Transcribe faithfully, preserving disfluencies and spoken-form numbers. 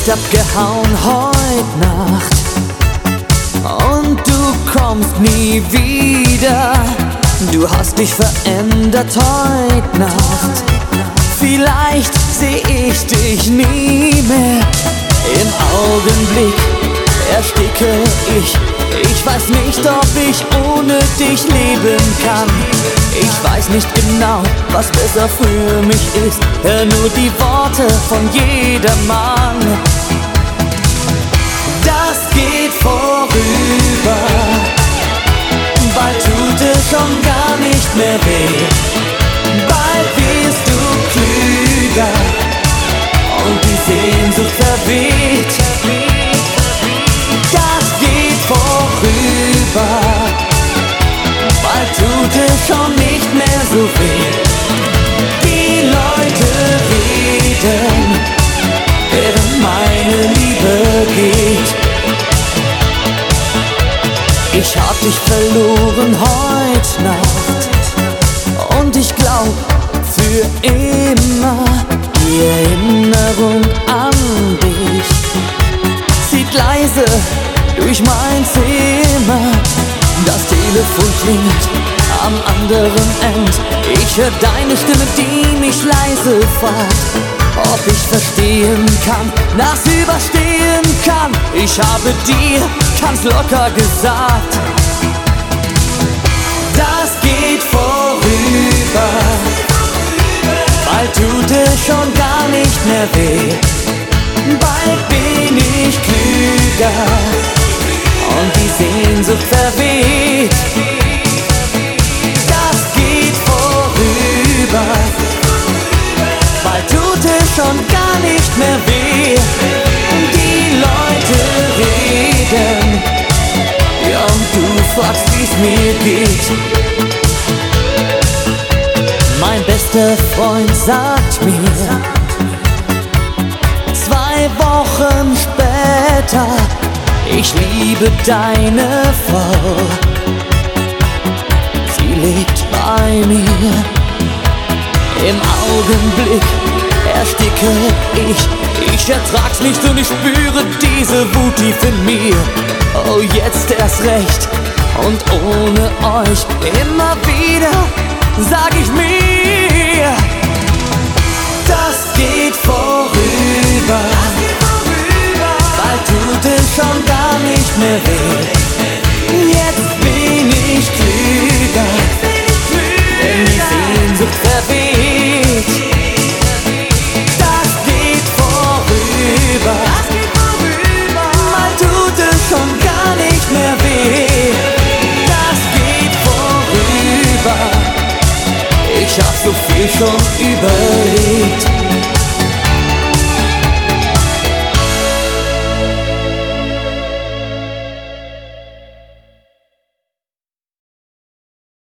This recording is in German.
bist abgehauen heut Nacht und du kommst nie wieder. Du hast dich verändert heut Nacht. Vielleicht seh ich dich nie mehr. Im Augenblick ersticke ich. Ich weiß nicht, ob ich ohne dich leben kann. Ich weiß nicht genau, was besser für mich ist. Hör nur die Worte von jedermann. Das geht vorüber, bald tut es schon gar nicht mehr weh. Bald wirst du klüger und die Sehnsucht verweht. Das geht vorüber, bald tut es schon nicht mehr so weh. Die Leute reden, während meine Liebe geht. Ich hab dich verloren heut Nacht und ich glaub für immer. Die Erinnerung an dich zieht leise durch mein Zimmer. Das Telefon klingt am anderen End. Ich hör deine Stimme, die mich leise fragt, ob ich verstehen kann, das überstehen kann. Ich habe dir ganz locker gesagt, das geht vorüber, bald tut es schon gar nicht mehr weh. Bald bin ich klüger und die Sehnsucht verweht. Das geht vorüber, bald tut es schon gar nicht mehr weh. Die Leute reden, ja, und du fragst, wie's mir geht. Mein bester Freund sagt mir, zwei Wochen später, ich liebe deine Frau. Sie lebt bei mir. Im Augenblick ersticke ich. Ich ertrag's nicht und ich spüre diese Wut tief in mir. Oh, jetzt erst recht und ohne euch. Immer wieder sag ich mir, das geht vorüber. Bald tut es schon gar nicht mehr weh.